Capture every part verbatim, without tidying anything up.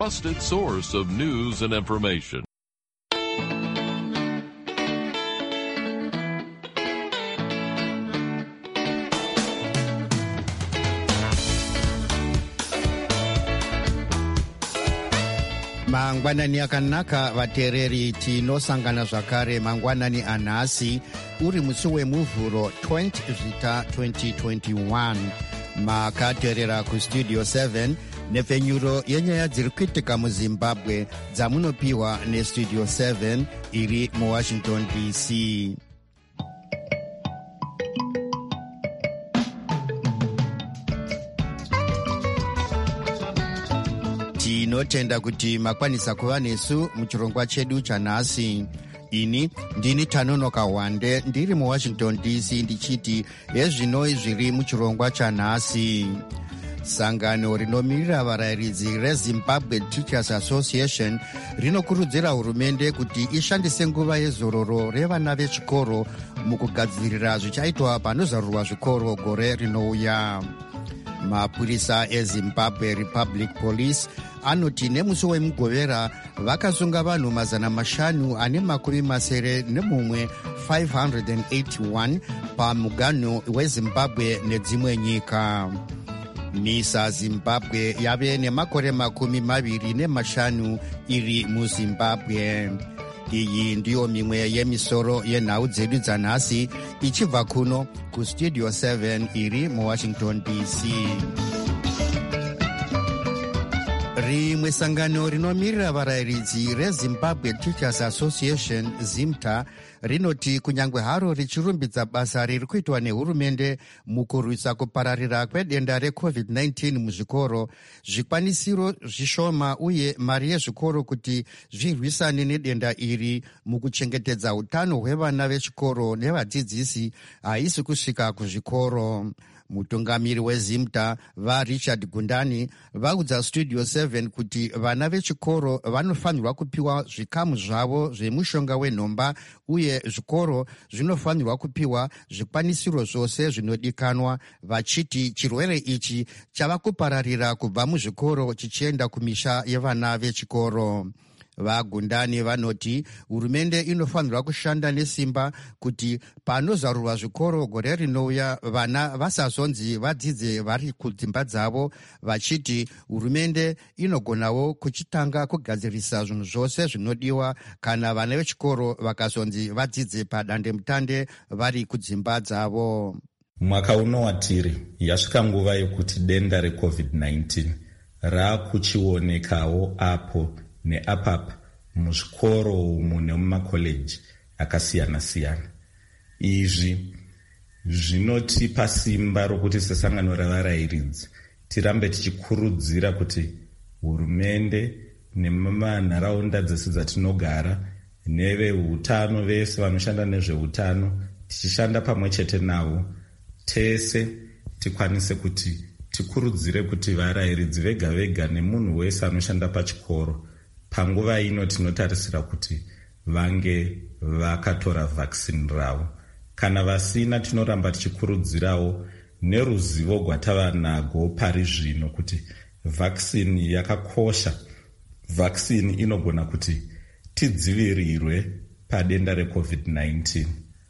trusted source of news and information. Mangwanani akanaka vatereri tinosangana zvakare mangwanani anhasi uri musi wemuvhuro twentieth zvita twenty twenty-one. Makaterera kustudio seven nepfenyuro yenyaya dziri kuitika muzimbabwe dzamunopiwa nestudio seven iri muwashington D C. Tinotenda kuti makwanisa kuva nesu muchirongwa chedu chanhasi. Ini ndini Tanonoka Wande ndiri muwashington D C ndichiti hezvinoi zviri muchirongwa chanhasi. Sangano rinomirira varayiridzi reZimbabwe Teachers Association rinokurudzira hurumende kuti ishandise nguva yezororo revana vechikoro mukugadzirira zvichaitwa panozarurwa zvikoro gore rinouya. Mapurisa eZimbabwe Republic Police anoti nemusi wemugovera vakasunga vanhu mazana mashanu ane makumi masere nemumwe five hundred eighty-one pamuganho weZimbabwe nedzimwe nyika. MISA Zimbabwe yave nemakore makumi maviri nemashanu iri muZimbabwe. Iyi ndiyo mimwe yemisoro yenhau dzedu dzanhasi ichibva kuno kustudio seven iri muwashington D C. Rimwe sangano rinomirira varayiridzi reZimbabwe Teachers Association ZIMTA rinoti kunyange haro richirumbidza basa riri kuitwa nehurumende mukurwisa kupararira kwedenda recovid nineteen muzvikoro, zvikwanisiro zvishoma uye mari yezvikoro kuti zvirwisane nedenda iri mukuchengetedza utano hwevana vechikoro nevadzidzisi haisi kusvika kuzvikoro. Mutungamiri weZIMTA vaRichard Gundani vaudza studio seven kuti vana vechikoro vanofanirwa kupiwa zvikamu zvavo zvemushonga wenhomba uye zvikoro zvinofanirwa kupiwa zvikwanisiro zvose zvinodikanwa, vachiti chirwere ichi chava kupararira kubva muzvikoro chichienda kumisha yevana vechikoro. VaGundani vanoti hurumende inofanirwa kushanda nesimba kuti panozarurwa zvikoro gore rinouya vana vasazonzi vadzidze vari kudzimba dzavo, vachiti hurumende inogonawo kuchitanga kugadzirisa zvinhu zvose zvinodiwa kana vana vechikoro vakazonzi vadzidze padandemutande vari kudzimba dzavo. Mwaka uno watiri yasvika nguva yokuti denda recovid nineteen raakuchionekawo apo neapapa muzvikoro umu nemumakoleji akasiyana-siyana. Izvi zvinotipa simba rokuti sesangano ravarayiridzi tirambe tichikurudzira kuti hurumende nemumanharaunda dzese dzatinogara neveutano vese vanoshanda nezveutano tichishanda pamwe chete navo tese tikwanise kuti tikurudzire kuti varayiridzi vega vega nemunhu wese anoshanda pachikoro panguva ino tinotarisira kuti vange vakatora vaccine ravo. Kana vasina tinoramba tichikurudzirawo neruzivo gwatava nago pari zvino kuti vaccine yakakosha. Vaccine inogona kuti tidzivirirwe padenda recovid nineteen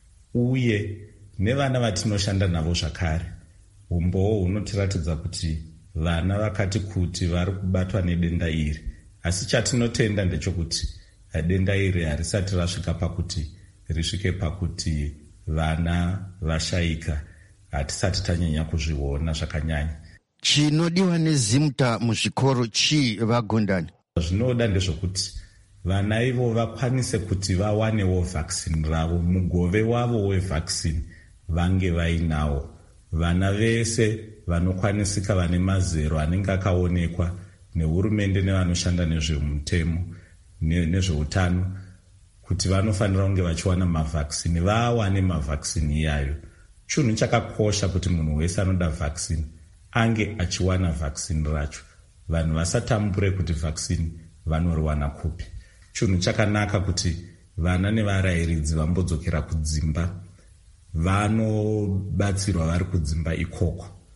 uye nevana vatinoshanda navo zvakare. Umbowo hunotiratidza kuti vana vakati kuti vari kubatwa nedenda iri. Asi chatinotenda ndechekuti denda iri harisati rasvika pakuti risvike pakuti vana vashaika. Hatisati tanyanya kuzviona zvakanyanya. Chinodiwa neZIMTA muzvikoro chii vaGundani? Zvinoda ndezvokuti vana ivo vakwanise kuti vawanewo vaccine ravo, mugove wavo wevaccine vange vainawo. Vana vese vanokwanisika vane mazero anenge akaonekwa nehurumende nevanoshanda nezvemutemo nezveutano kuti vanofanira kunge vachiwana mavhaksini, vawane mavhaksini iyayo. Chinhu chakakosha kuti munhu wese anoda vaccine ange achiwana vaccine racho. Vanhu vasatambure kuti vaccine vanoriwana kupi. Chinhu chakanaka kuti vana nevarayiridzi vambodzokera kudzimba vanobatsirwa vari kudzimba ikoko.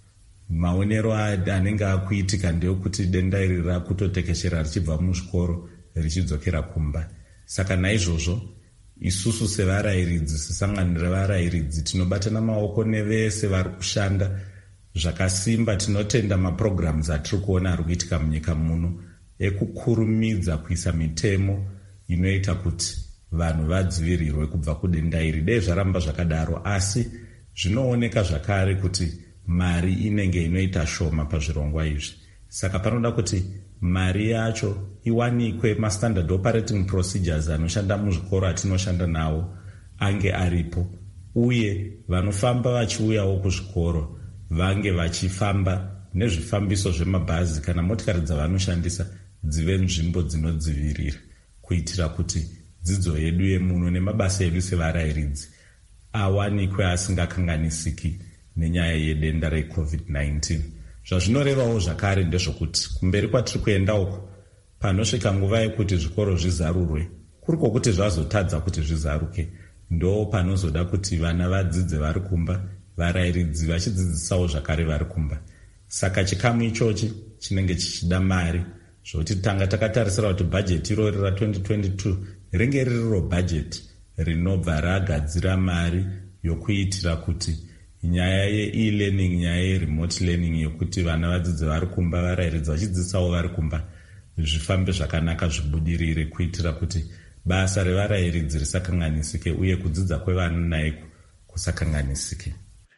maonero anenge akuitika ndeyokuti denda iri rakutotekeshera richibva muzvikoro richidzokera kumba. Saka naizvozvo isusu sevarayiridzi, sesangano revarayiridzi, tinobatana maoko nevese vari kushanda zvakasimba. Tinotenda maprograms atiri kuona ari kuitika munyika muno ekukurumidza kuisa mitemo inoita kuti vanhu vadzivirirwe kubva kudenda iri. Dei zvaramba zvakadaro, asi zvinooneka zvakare kuti mari inenge inoita shoma pazvirongwa izvi. Saka panoda kuti mari yacho iwanikwe, mastandard operating procedures anoshanda muzvikoro atinoshanda nawo ange aripo, uye vanofamba vachiuyawo kuzvikoro vange vachifamba nezvifambiso zvemabhazi kana motikari dzavanoshandisa dzive nzvimbo dzinodzivirira, kuitira kuti dzidzo yedu yemuno nemabasa edu sevarayiridzi awanikwe asingakanganisiki nenyaya yedenda recovid nineteen. Zvazvinorevawo zvakare ndezvokuti kumberi kwatiri kuenda uko, panosvika nguva yekuti zvikoro zvizarurwe, kuri kwokuti zvazotadza kuti zvizaruke, ndo panozoda kuti vana vadzidze vari kumba, varayiridzi vachidzidzisawo zvakare vari kumba. Saka chikamu ichochi chinenge chichida mari, zvokuti tanga takatarisira kuti bhajeti irori ra twenty twenty-two ringe ririro bhajeti rinobva ragadzira mari yokuitira kuti nyaya ye-e-learning, nyaya ye-remote learning yokuti vana vadzidze vari kumba, varayiridzi vachidzidzisawo vari kumba, zvifambe zvakanaka, zvibudirire, kuitira kuti basa revarayiridzi risakanganisike uye kudzidza kwevana naiko kusakanganisike.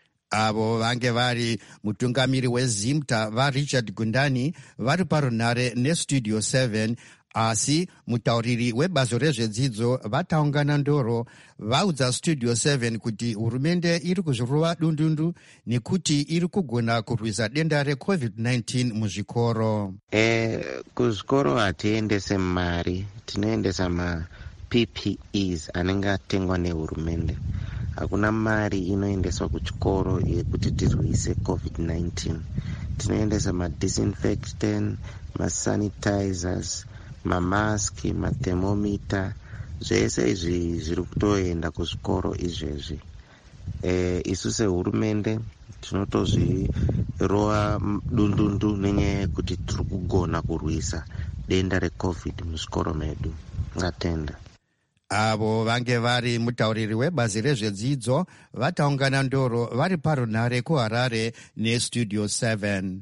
Avo vange vari mutungamiri weZimta vaRichard Gundani vari parunhare nestudio seven, asi mutauriri webazo rezvedzidzo vataungana ndoro vaudza studio seven kuti hurumende iri kuzvirova dundundu nekuti iri kugona kurwisa denda recovid nineteen muzvikoro. Eh, kuzvikoro hatiendese mari, tinoendesa ma-P P Es anenge atengwa nehurumende. Hakuna mari inoendeswa kuchikoro yekuti tirwise covid nineteen. Tinoendesa ma-disinfectant, ma-sanitizers, mamaski, mathermometer, zvese izvi zviri kutoenda kuzvikoro izvezvi. E, isu sehurumende tinotozvirova dundundu nenyaya yekuti tiri kugona kurwisa denda recovid muzvikoro medu. Ngatenda. Avo vange vari mutauriri webazi rezvedzidzo vataungana ndoro vari parunhare kuHarare nestudio seven.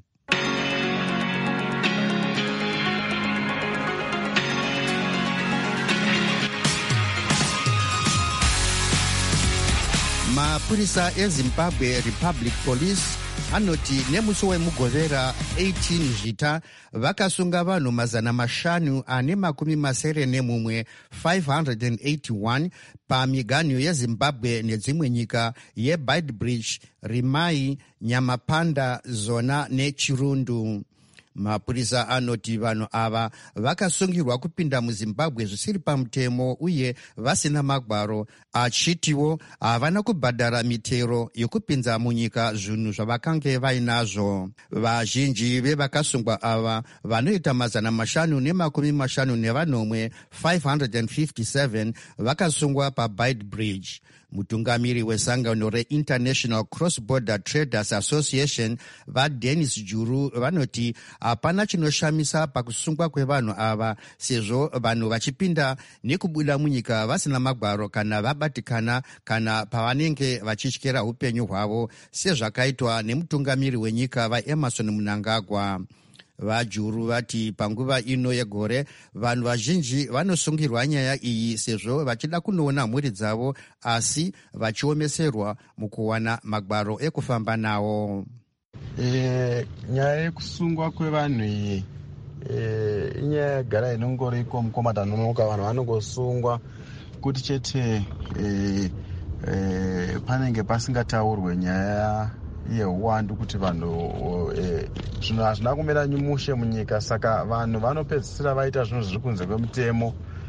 Mapurisa eZimbabwe Republic Police anoti nemusi wemugovera eighteen Zvita vakasunga vanhu mazana mashanu ane makumi masere nemumwe five hundred eighty-one pamiganhu yeZimbabwe nedzimwe nyika yeBeitbridge, Rimai, Nyamapanda, Zona neChirundu. Mapurisa anoti vanhu ava vakasungirwa kupinda muZimbabwe zvisiri pamutemo uye vasina magwaro, achitiwo havana kubhadhara mitero yokupinza munyika zvinhu zvavakange vainazvo. Vazhinji vevakasungwa ava vanoita mazana mashanu nemakumi mashanu nevanomwe five hundred fifty-seven vakasungwa paBeitbridge. Mutungamiri wesangano reInternational Cross-Border Traders Association vaDennis Juru vanoti hapana chinoshamisa pakusungwa kwevanhu ava, sezvo vanhu vachipinda nekubuda munyika vasina magwaro kana vabatikana kana pavanenge vachityera upenyu hwavo, sezvakaitwa nemutungamiri wenyika vaEmerson Mnangagwa. VaJuru vati panguva ino yegore vanhu vazhinji vanosungirwa nyaya iyi sezvo vachida kunoona mhuri dzavo asi vachiomeserwa mukuwana magwaro ekufamba nawo. E, nyaya yekusungwa kwevanhu iyi e, inyaya yagara inongoriko mukomata nonoka. Vanhu vanongosungwa kuti chete e, e, panenge pasingataurwe nyaya yehuwandu kuti vanhu zvinhu e, hazvina kumira nyumushe munyika, saka vanhu vanopedzisira vaita zvinhu zviri kunze kwemutemo.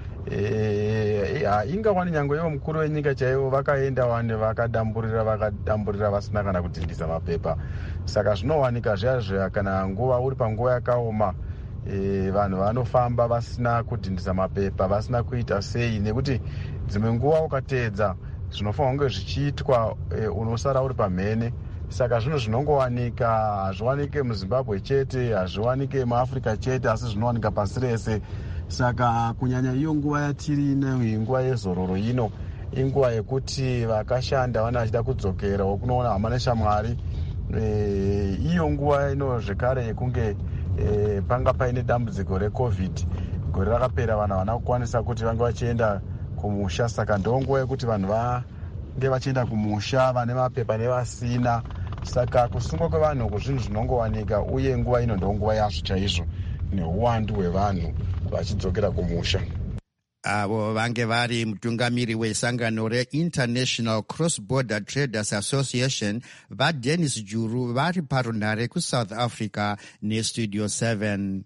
E, ingawani nyange ivo mukuru wenyika chaivo vakaenda vane vakadamburira vakadamburira vasina kana kutindisa mapepa. Saka zvinowanika zviya zviya kana nguva uri panguva yakaoma, e, vanhu vanofamba vasina kudhindisa mapepa, vasina kuita sei, nekuti dzimwe nguva ukateedza zvinofanira kunge zvichiitwa e, unosara uri pamhene. saka zvinhu zvinongowanika hazviwanike muzimbabwe chete, hazviwanike muafrica chete, asi zvinowanika pasi rese. Saka kunyanya iyo nguva yatiri ino, nguva yezororo ino, inguva yekuti vakashanda vana vachida kudzokerawo kunoona hama neshamwari. E, iyo nguva ino zvekare yekunge e, panga paine dambudziko recovid, gore rakapera vanhu havana kukwanisa kuti vange vachienda kumusha. Saka ndo nguva yekuti vanhu vange vachienda kumusha, vane mapepa nevasina. Saka kusungwa kwevanhu kuzvinhu zvinongowanika, uye nguva ino ndo nguva yazvo chaizvo neuwandu hwevanhu vachidzokera kumusha. Avo vange vari mutungamiri wesangano reInternational Cross Border Traders Association vaDennis Juru vari parunhare kuSouth Africa neStudio seven.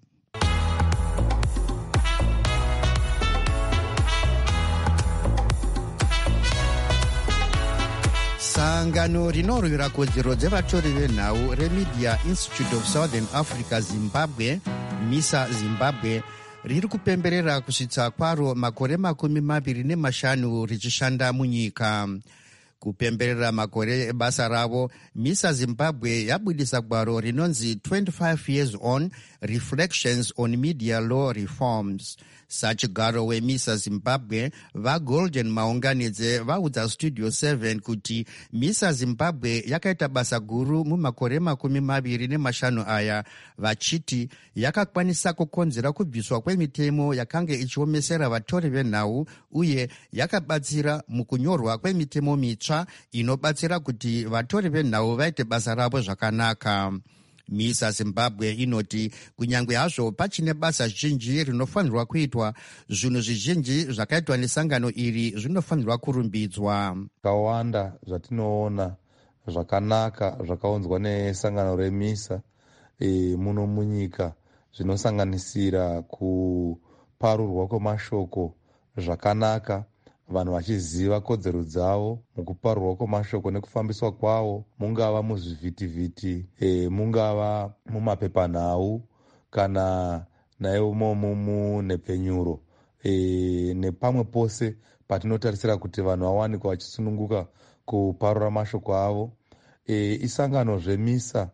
Sangano rinorwira kodzero dzevatori venhau reMedia Institute of Southern Africa Zimbabwe, MISA Zimbabwe, riri kupemberera kusvitsa kwaro makore makumi maviri nemashanu richishanda munyika. Kupemberera makore ebasa ravo, MISA Zimbabwe yabudisa gwaro rinonzi twenty-five years on Reflections on Media Law Reforms. Sachigaro weMISA Zimbabwe vaGolden Maunganidze vaudza Studio seven kuti MISA Zimbabwe yakaita basa guru mumakore makumi maviri nemashanu aya, vachiti yakakwanisa kukonzera kubviswa kwemitemo yakanga ichiomesera vatori venhau, uye yakabatsira mukunyorwa kwemitemo mitsva inobatsira kuti vatori venhau vaite basa ravo zvakanaka. MISA Zimbabwe inoti kunyangwe hazvo pachine basa zhinji rinofanirwa kuitwa, zvinhu zvizhinji zvakaitwa nesangano iri zvinofanirwa kurumbidzwa. Zvakawanda zvatinoona zvakanaka zvakaunzwa nesangano reMISA e, muno munyika zvinosanganisira kuparurwa kwemashoko zvakanaka, vanhu vachiziva kodzero dzavo mukuparurwa kwemashoko nekufambiswa kwawo, mungava muzvivhitivhiti, e, mungava mumapepanhau kana naivo munhepfenyuro, e, nepamwe pose patinotarisira kuti vanhu vawanikwa vachisununguka kuparura mashoko avo. E, isangano zveMISA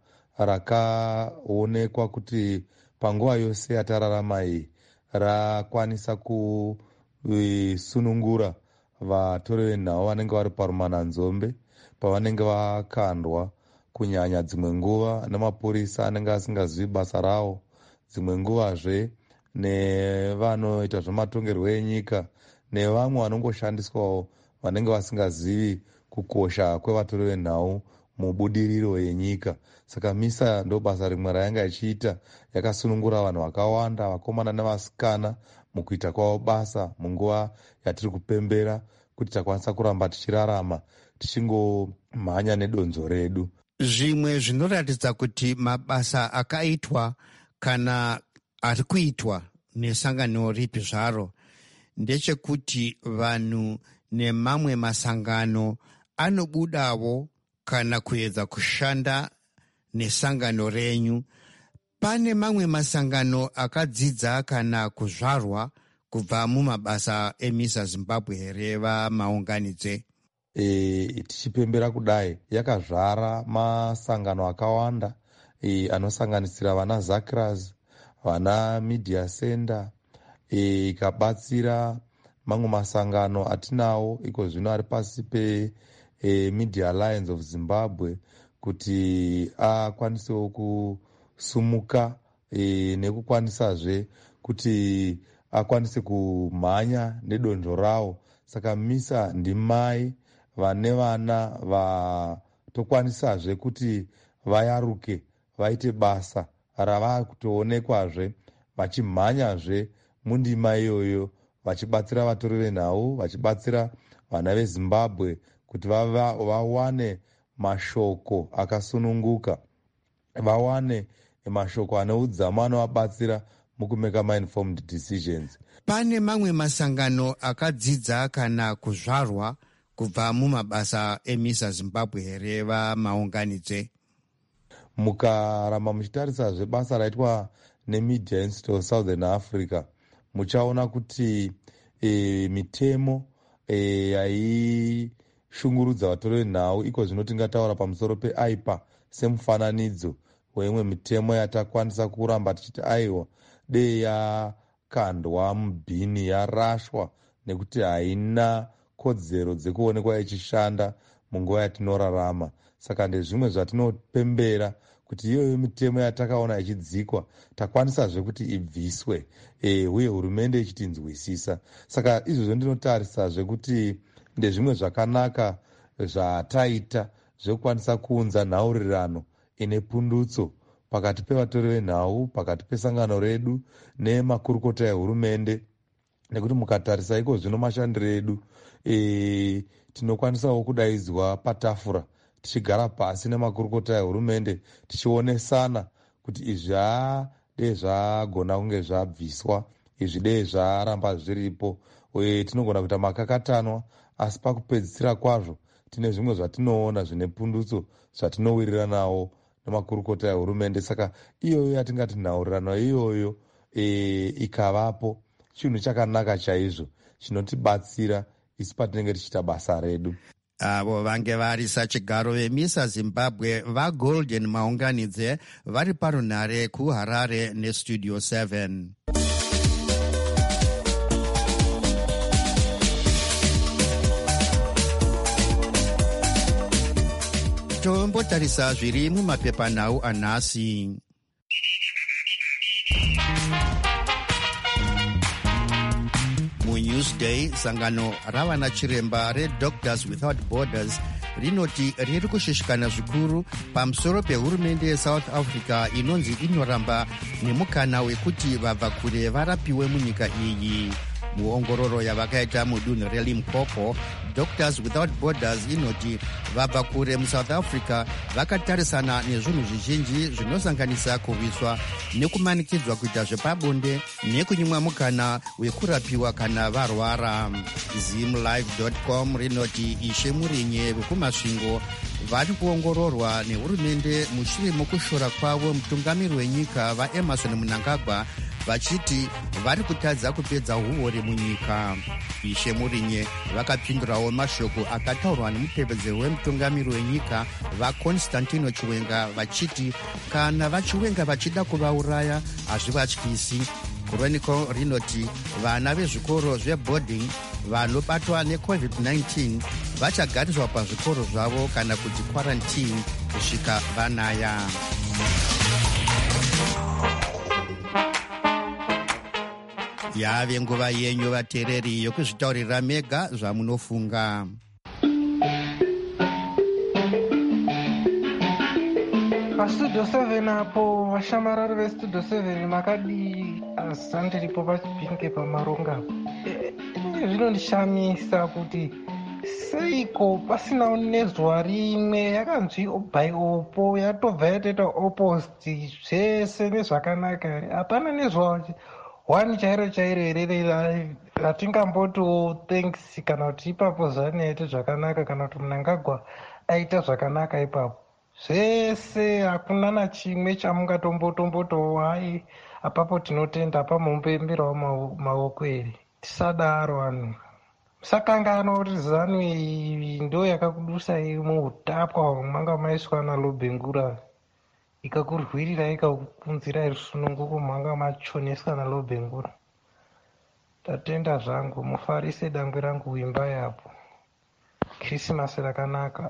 rakaonekwa kuti panguva yose yatararama iyi rakwanisa kusunungura vatori venhau vanenge vari parumananzombe pavanenge vakandwa, kunyanya dzimwe nguva nemapurisa anenge asingazivi basa ravo, dzimwe nguvazve nevanoita zvematongerwo enyika, nevamwe vanongoshandiswawo vanenge vasingazivi kukosha kwevatori venhau mubudiriro yenyika. Saka MISA ndo basa rimwe rayanga ichiita, yakasunungura vanhu vakawanda, vakomana nevasikana, mukuita kwavo basa munguva yatiri kupembera kuti takwanisa kuramba tichirarama tichingomhanya nedonzo redu. Zvimwe zvinoratidza kuti mabasa akaitwa kana ari kuitwa nesangano ripi zvaro ndechekuti vanhu nemamwe masangano anobudawo kana kuedza kushanda nesangano renyu. Pane mamwe masangano akadzidza kana kuzvarwa kubva mumabasa eMISA Zimbabwe here vamaunganidze? E, tichipembera kudai yakazvara masangano akawanda e, anosanganisira vana Zakras, vana Media Center, e, ikabatsira mamwe masangano atinawo iko zvino ari pasi pe e, Media Alliance of Zimbabwe kuti akwanisewo kusumuka e, nekukwanisazve kuti akwanise kumhanya nedonzvo rawo. Saka MISA ndimai vane vana vatokwanisazve kuti vayaruke vaite basa rava kutoonekwazve vachimhanyazve mundima iyoyo, vachibatsira vatori venhau, vachibatsira vana veZimbabwe kuti vawane mashoko akasununguka, vawane mashoko ane udzamu anovabatsira mukumeka ma-informed decisions. Pane mamwe masangano akadzidza kana kuzvarwa kubva mumabasa eMISA Zimbabwe here vamaunganidze? Mukaramba muchitarisazve basa raitwa neMedia Institute of Southern Africa, muchaona kuti e, mitemo yaiita shungurudza vatori venhau. Iko zvino tingataura pamusoro peaipa semufananidzo weimwe mitemo yatakwanisa kuramba tichiti aiwa dei yakandwa mubhini, yarashwa nekuti haina kodzero dzekuonekwa ichishanda munguva yatinorarama. Saka ndezvimwe zvatinopembera kuti iyoyo mitemo yatakaona ichidzikwa takwanisazve kuti ibviswe, e, uye hurumende ichitinzwisisa. Saka izvozvo ndinotarisazve kuti ndezvimwe zvakanaka zvataita zvekukwanisa kuunza nhaurirano ine pundutso pakati pevatori venhau, pakati pesangano redu nemakurukota ehurumende, nekuti mukatarisa iko zvino mashandiro edu e, tinokwanisawo kudaidzwa patafura tichigara pasi nemakurukota ehurumende tichionesana kuti izvi haa dei zvagona kunge zvabviswa, izvi dei zvaramba zviripo, uye tinogona kuita makakatanwa, asi pakupedzisira kwazvo tine zvimwe zvatinoona zvine pundutso zvatinowirira nawo nemakurukota ehurumende. Saka iyoyo yatingati nhaurirano iyoyo e, ikavapo chinhu chakanaka chaizvo chinotibatsira isi patinenge tichiita basa redu. Avo vange vari sachigaro vemisa Zimbabwe vaGolden Maunganidze vari parunhare kuHarare nestudio seven. Tombotarisa zviri mumapepanhau anhasi. MuNewsday, sangano ravana chiremba reDoctors Without Borders rinoti riri kushishikana zvikuru pamusoro pehurumende yeSouth Africa inonzi inoramba nemukana wekuti vabva kure varapiwe munyika iyi. Muongororo yavakaita mudunhu reLimpopo, Doctors Without Borders inoti vabva kure muSouth Africa vakatarisana nezvinhu zvizhinji zvinosanganisa kurwiswa nekumanikidzwa kuita zvepabonde nekunyimwa mukana wekurapiwa kana varwara. zimlive dot com rinoti Ishe Murinye vekumasvingo vari kuongororwa nehurumende mushure mokushora kwavo mutungamiri wenyika vaEmmerson Mnangagwa vachiti vari kutadza kupedza uore munyika. Ishe Murinye vakapindurawo mashoko akataurwa nemupevedzeri wemutungamiri wenyika vaConstantino Chiwenga vachiti kana vaChiwenga vachida kuvauraya hazvivatyisi. Chronicle rinoti vana vezvikoro zveboarding vanobatwa necovid nineteen vachagariswa pazvikoro zvavo kana kuti quarantine kusvika vanaya. Yave nguva yenyu vateereri yokuzvitaurira mega zvamunofunga. Pastudio seven apo vashamarari vestudio seven makadii? Asi ndiripo pachipinge pamaronga. Zvinondishamisa kuti seiko pasina nezuva rimwe yakanzwi by opo yatobva yatoita opposite zvese nezvakanaka. Hapana nezuva one chairo chairo here ratingambotiwo thanks kana kuti ipapo zani yaita zvakanaka kana kuti Mnangagwa aita zvakanaka ipapo. Zvese hakuna nachimwe chamungatombotombotowo hai apapo tinotenda pamumpemberawo maoko here. Tisadaro vanhu. Musakangana kuti zanu iyi ndo yakakudusai muhutapwa manga maiswa naLobhengura ikakurwirira ikakunzirai rusununguko manga machoneswa naLobhengura. Tatenda zvangu, mufarise dangwe rangu wimba yapo. Krismasi rakanaka.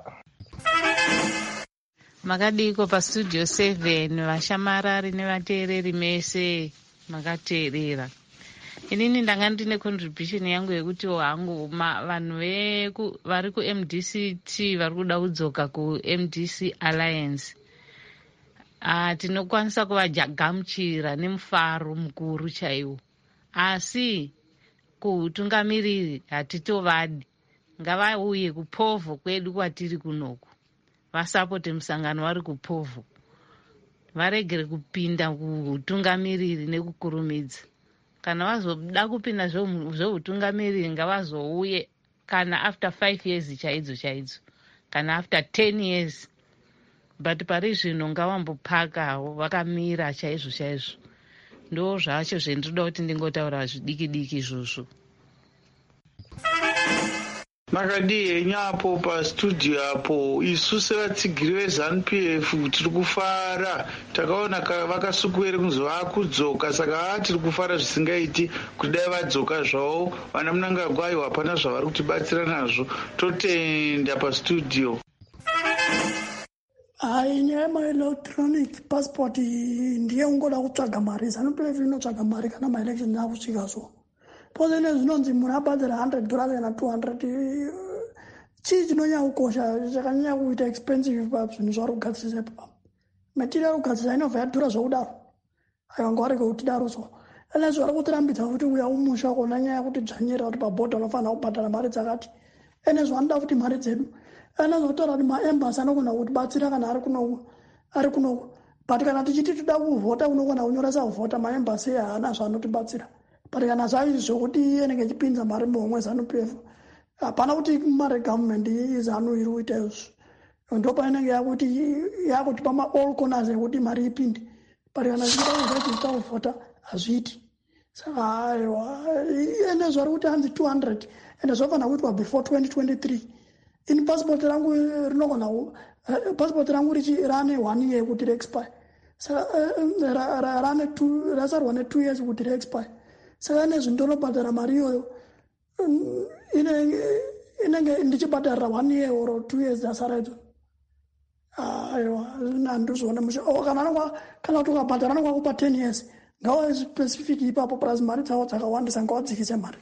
Makadiko pastudio seven vashamarari nevateereri mese makateerera. Inini ndanga ndine contribution yangu yekuti hangu vanhu vari kuM D C T vari kuda kudzoka kuM D C Alliance. Uh, tinokwanisa kuvagamuchira nemufaro mukuru chaiwo, asi kutungamiriri hatitovadi. Ngavauye kuPovo kwedu kwatiri kunoku vasapote musangano vari kuPovo, varegere kupinda kutungamiriri nekukurumidza. Kana vazoda kupinda zveutungamiriri ngavazouye kana after five years chaidzo chaidzo kana after ten years, but pari zvino ngavambopakawo vakamira chaizvo chaizvo. Ndo zvacho zvendinoda kuti ndingotaura zvidiki diki izvozvo. makadii henyu apo pastudio apo. Isu sevatsigiri veZANU P F tiri kufara, takaona vakasukuwere kunzi vakudzoka, saka tiri kufara zvisingaiti kuti dai vadzoka zvavo vana Mnangagwa aiwa hapana zvavari kutibatsira nazvo. Totenda pastudio. Hai, nyaya yemaelectronic passport ndiye ungoda kutsvaga mari. ZANU P F inotsvaga mari kana maelection akusvika so. Pozene zvinonzi munhu abhadhara one hundred dollars kana two hundred. Chii chinonyanya kukosha chakanyanya kuita expensive pazvinhu zvari kugadzirisa ipapo. Material kugadzirisa inobva yadhura zvokudaro. Aiwa ngwareke kutidaro so. Ene zvari kutirambidza kuti uya umusha kona nyaya yekuti dzvanyira kuti pabhodha unofanira kubhadhara mari dzakati. Ene zvanoda kuti mari dzedu. Ene zvotaura kuti maembasi anogona kutibatsira kana ari kunoku. Ari kunoku. But kana tichiti toda kuvhota unogona kunyoresa vhota maembasi haana zvanotibatsira. But kana zvaizvo kuti inenge ichipinza mari muhomwe ZANU P F. Hapana kuti mari government izanu iri kuita izvo. Ndo painenge yakuti yakutipa ma all corners ekuti mari ipinde. But kana zvichida kuzvachita kuvhota hazviiti. Saka aiwa ene zvari kuti hanzi two hundred ende zvafanira kuitwa before twenty twenty-three. In passport rangu rinogona passport rangu richirane one year kuti re-expire. Saka rane two rasarwa ne two years kuti re-expire. Saka ene zvindonobhadhara mari iyoyo inenge ndichibhadharira one year or two years asara idzo. Aiwa handizvona musha kana kana kuti ukabhadhara nokwakupa ten years ngawa specific ipapo plus mari dzavo dzakawandisa ngawadzikise mari.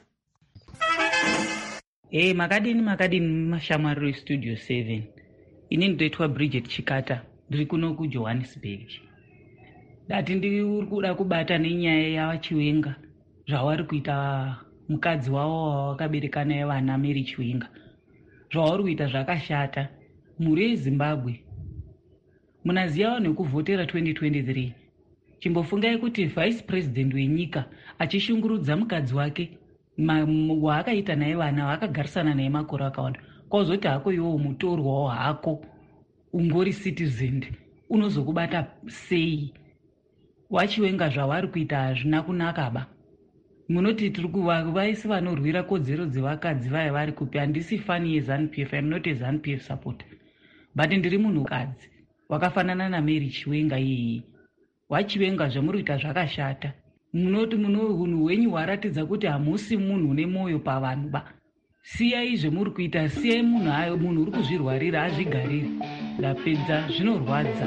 Hey, makadini makadini mashamariro estudio seven. Ini ndoitwa Bridget Chikata, ndiri kuno kuJohannesburg. Dati ndiri kuda kubata nenyaya yavaChiwenga zvavari kuita mukadzi wavo wakabereka naye vana Mary Chiwenga. Zvavari kuita zvakashata. Mhuri yeZimbabwe munaziva nekuvhotera twenty twenty-three. Chimbofungai kuti vice president wenyika achishungurudza mukadzi wake waakaita naye vana vakagarisana naye makore akawanda. Kwazoti hako iwo mutorwawo hako ungori citizen unozokubata sei? WaChiwenga zvavari kuita hazvina kunaka ba. Munoti tiri kuva vaisi vanorwira kodzero dzevakadzi vaya vari kupi. Handisi fani yeZANU P F, I'm not a ZANU P F supporter. But ndiri munhukadzi wakafanana naMary Chiwenga iyi. WaChiwenga zvamuri kuita zvakashata. Munoti muno hunhu hwenyu hwaratidza kuti hamusi munhu une mwoyo pavanhu ba. Siyai zvamuri kuita, siyai munhu ayo munhu uri kuzvirwarira azvigarire. Ndapedza zvinorwadza.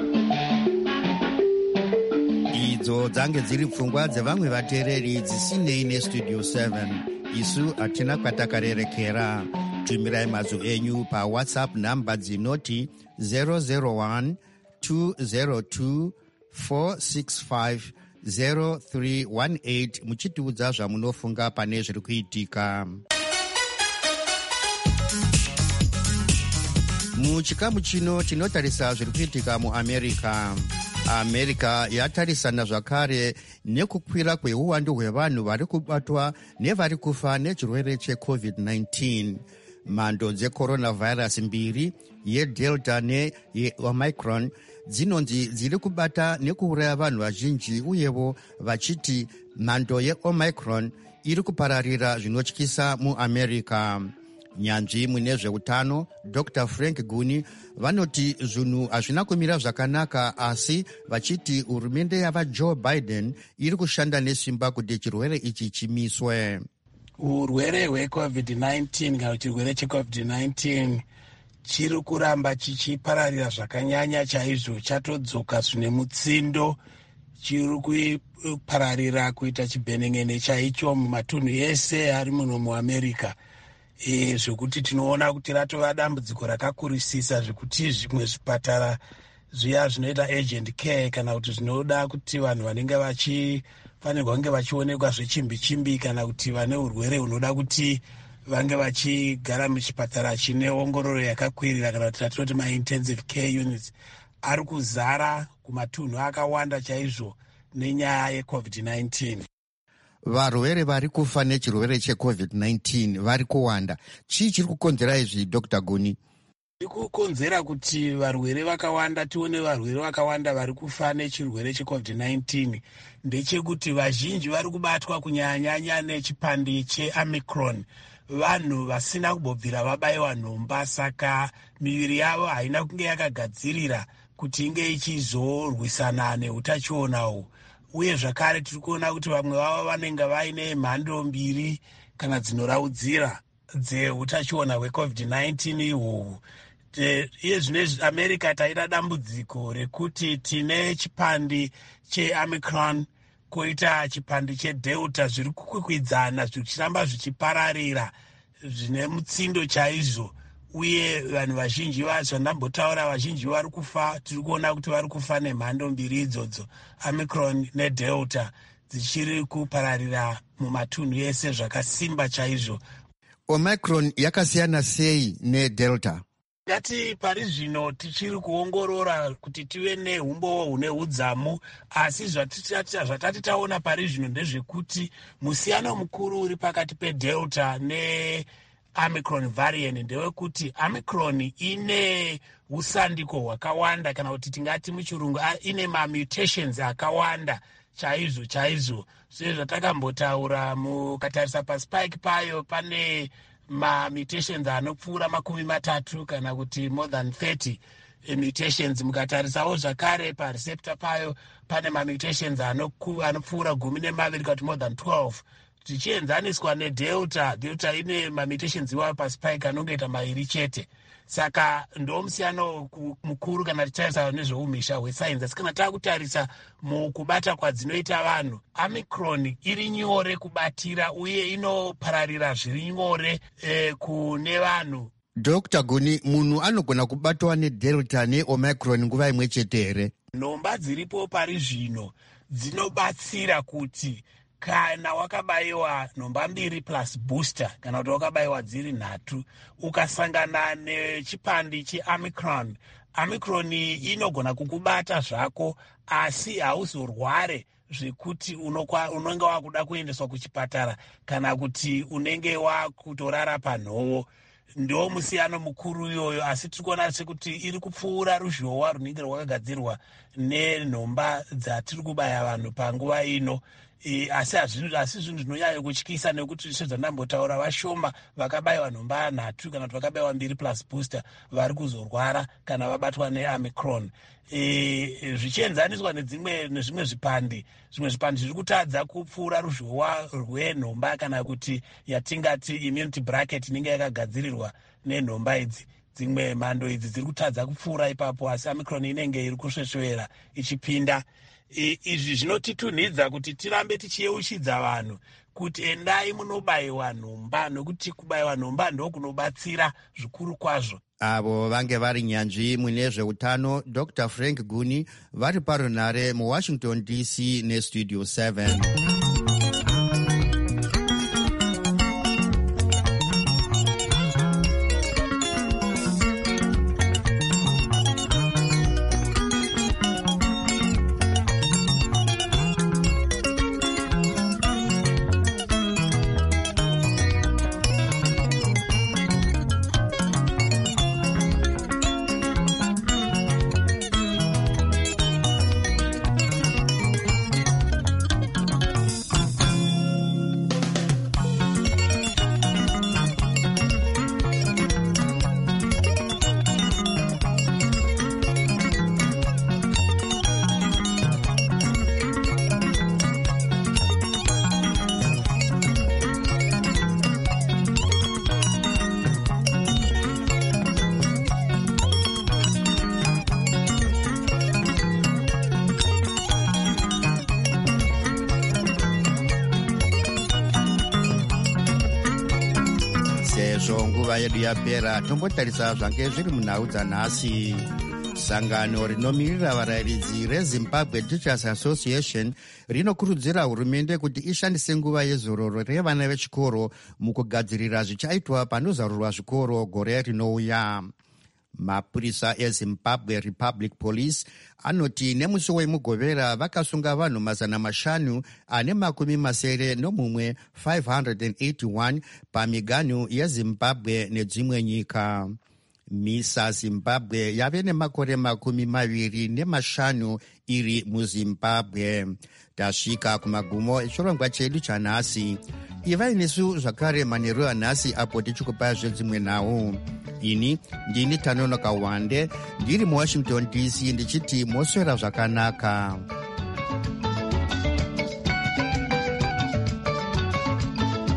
Idzo dzange dziri pfungwa dzevamwe vateereri dzisinei nestudio seven. Isu hatina kwatakarerekera. Tumirai mazwi enyu paWhatsApp namba dzinoti zero zero one two zero two four six five zero three one eight muchitiudza zvamunofunga pane zviri kuitika. Muchikamu chino tinotarisa zviri kuitika muAmerica. America yatarisana zvakare nekukwira kweuwandu hwevanhu vari kubatwa nevari kufa nechirwere checovid nineteen. Mhando dzecoronavirus mbiri, yeDelta neyeOmicron, dzinonzi dziri kubata nekuuraya vanhu vazhinji, uyewo vachiti mhando yeOmicron iri kupararira zvinotyisa muAmerica. Nyanzvi mune zveutano Doctor Frank Guni vanoti zvinhu hazvina kumira zvakanaka, asi vachiti hurumende yavaJoe Biden iri kushanda nesimba kuti chirwere ichi chimiswe. Urwere hwecovid nineteen kana chirwere checovid nineteen chiri kuramba chichipararira zvakanyanya chaizvo, chatodzoka zvine mutsindo, chiri kupararira kuita chibhenengene chaicho mumatunhu ese ari muno muAmerica. E, zvekuti tinoona kuti ratova dambudziko rakakurisisa, zvekuti zvimwe zvipatara zviya zvinoita agent care kana kuti zvinoda kuti vanhu vanenge vachifanirwa kunge vachionekwa zvechimbi chimbi kana kuti vane urwere hunoda kuti vange vachigara muchipatara chine ongororo yakakwirira kana kuti tinoti ma-intensive care units ari kuzara kumatunhu akawanda chaizvo nenyaya yecovid nineteen. Varwere vari kufa nechirwere checovid nineteen vari kuwanda. Chii chiri kukonzera izvi Doctor Guni? Chiri kukonzera kuti varwere vakawanda, tione varwere vakawanda vari kufa nechirwere checovid nineteen ndechekuti vazhinji vari kubatwa kunyanyanya nechipandi cheOmicron. vanhu vasina kubvira vabayiwa nhomba, saka miviri yavo haina kunge yakagadzirira kuti inge ichizorwisana neutachiona uhu. Uye zvakare tiri kuona kuti vamwe vavo vanenge vaine mhando mbiri kana dzinoraudzira dzeutachiona hwecovid nineteen ihwohwu. Iye zvino America taita dambudziko rekuti tine chipandi cheomicron koita chipandi chedelta zviri kukwikwidzana zvichiramba zvichipararira zvine mutsindo chaizvo, uye vanhu vazhinji zvandambotaura vazhinji vari kufa. Tiri kuona kuti vari kufa nemhando mbiri idzodzo, omicron nedelta, dzichiri kupararira mumatunhu ese zvakasimba chaizvo. Omicron yakasiyana sei nedelta? Ngati pari zvino tichiri kuongorora kuti tive neumbo hune udzamu, asi zvatati taona pari zvino ndezvekuti musiyano mukuru uri pakati pedelta neomicron variant ndewekuti omicron ine usandiko hwakawanda, kana kuti tingati muchirungu ine mamutations akawanda chaizvo chaizvo. Zve zvatakambotaura mukatarisa paspike payo pane mamutations anopfuura makumi matatu kana kuti more than thirty mutations. Mukatarisawo zvakare pareceptor payo pane mamutations anopfuura gumi nemaviri kana kuti more than twelve. Tichienzaniswa nedelta, delta ine mamutations iwayo paspike anongoita mairi chete. Saka ndo musiyano mukuru kana tichitarisa nezveumhizha hwesainzi. Asi kana takutarisa mukubata kwadzinoita vanhu, omicron iri nyore kubatira uye inopararira zviri nyore eh, kune vanhu. Doctor Guni, munhu anogona kubatwa nedelta neomicron nguva imwe chete here? Nhomba dziripo pari zvino dzinobatsira kuti kana wakabayiwa nhomba mbiri plus booster, kana kuti wakabayiwa dziri nhatu, ukasangana nechipandi cheomicron, omicron inogona kukubata zvako asi hauzorware zvekuti unenge wakuda kuendeswa kuchipatara kana kuti unenge wakutorara panhoo. Ndo musiyano mukuru iyoyo, asi tiri kuona sekuti iri kupfuura ruzhowa runenge rwakagadzirwa nenhomba dzatiri kubaya vanhu panguva ino. E, asi asi zvinhu zvinonyanya kutyisa nekuti sezvandambotaura vashoma vakabayiwa nhomba nhatu kana kuti vakabayiwa mbiri plus booster vari kuzorwara kana vabatwa neomicron. E, zvichienzaniswa nedzimwe nezvimwe zvipandi, zvimwe zvipandi zviri kutadza kupfuura ruzhowa rwenhomba kana kuti yatingati immunity bracket inenge yakagadzirirwa nenhomba idzi. Dzimwe mhando idzi dziri kutadza kupfuura ipapo, asi omicron inenge iri kusvesvera ichipinda. Izvi zvinotitunhidza kuti tirambe tichiyeuchidza vanhu kuti endai munobayiwa nhomba, nokuti kubayiwa nhomba ndokunobatsira zvikuru kwazvo. Avo vange vari nyanzvi mune zveutano, Doctor Frank Guni, vari parunhare muWashington D C nestudio seven. sezvo nguva yedu yapera, tombotarisa zvange zviri munhau dzanhasi. Sangano rinomirira varayiridzi reZimbabwe Teachers Association rinokurudzira hurumende kuti ishandise nguva yezororo revana vechikoro mukugadzirira zvichaitwa panozarurwa zvikoro gore rinouya. Mapurisa eZimbabwe Republic Police anoti nemusi wemugovera vakasunga vanhu mazana mashanu ane makumi masere nomumwe five hundred eighty-one pamiganhu yeZimbabwe nedzimwe nyika. misa Zimbabwe yave nemakore makumi maviri nemashanu iri muZimbabwe. Tasvika kumagumo echirongwa chedu chanhasi. Ivai nesu zvakare manheru anhasi apo tichikupa zvedzimwe nhau. Ini ndini Tanonoka Wande ndiri muWashington D C ndichiti moswera zvakanaka.